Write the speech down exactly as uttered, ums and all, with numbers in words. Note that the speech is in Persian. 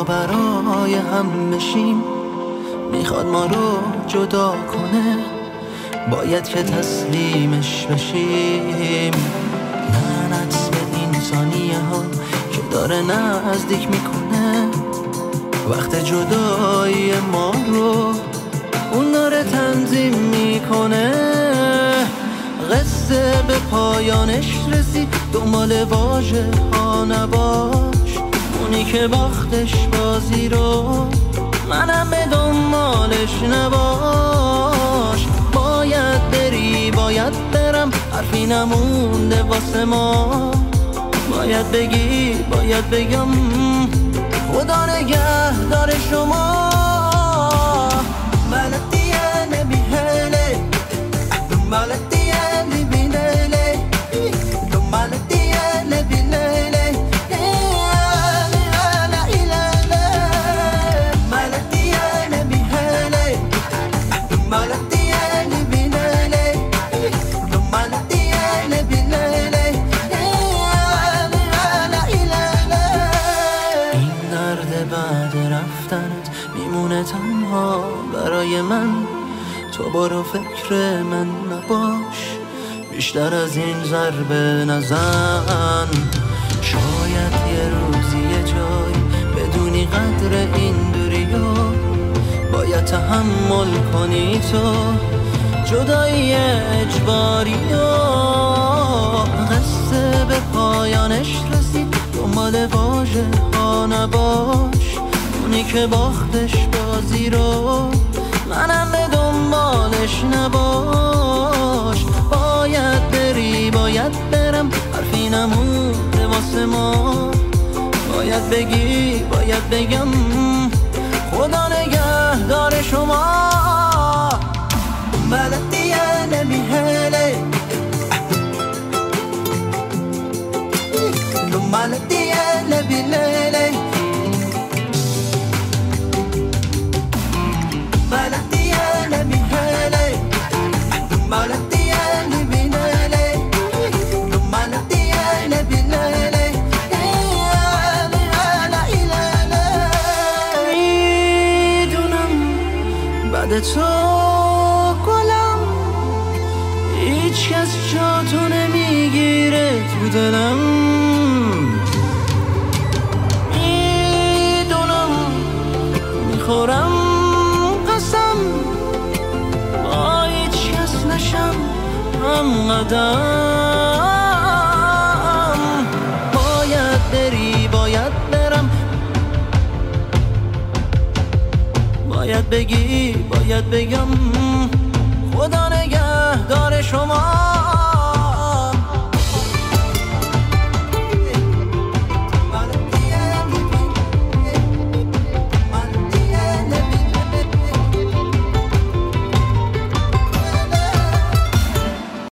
برای هم بشیم، میخواد ما رو جدا کنه، باید که تسلیمش بشیم. لعنت به این ثانیه ها که داره نزدیک میکنه، وقت جدایی ما رو اون داره تنظیم میکنه. قصه به پایانش رسید، دنبال واژه ها نباش، اونی که باختش بازی رو منم به دنبالش نباش. باید بری باید برم، حرفی نمونده واسه ما، باید بگی باید بگم خدا نگه داره شما. بلدیه نمیهله بلدیه نمیهله تو بلدیه نمیهله بلدیه نمیهله بلدیه نمیهله تو بلدیه نمیهله. این درد بعد رفتنت میمونه تنها برای من، تو برو فکر من نباش، بیشتر از این ضربه نزن. شاید یه روزی یه جای بدونی قدر این دوریو، باید تحمل کنی تو جدایی اجباریو. قصه به پایانش رسید، دنبال واژه ها نباش، اونی که باختش بازی رو منم به دنبالش نباش. باید بری باید برم، حرفی نمونده واسه ما، باید بگی باید بگم خدا نگه داره شما. بلدیه نمیهله تو بلدیه نمیهله بلدیه نمیهله بلدیه نمیهله تو بلدیه نمیهله. میدونم بعد تو گلم هیچ کس جا تو نمیگیره تو دلم. میدونم میخورم قسم با هیچ کس نشم هم قدم. باید بری باید برم، باید بگی باید بگم خدا نگه داره شما.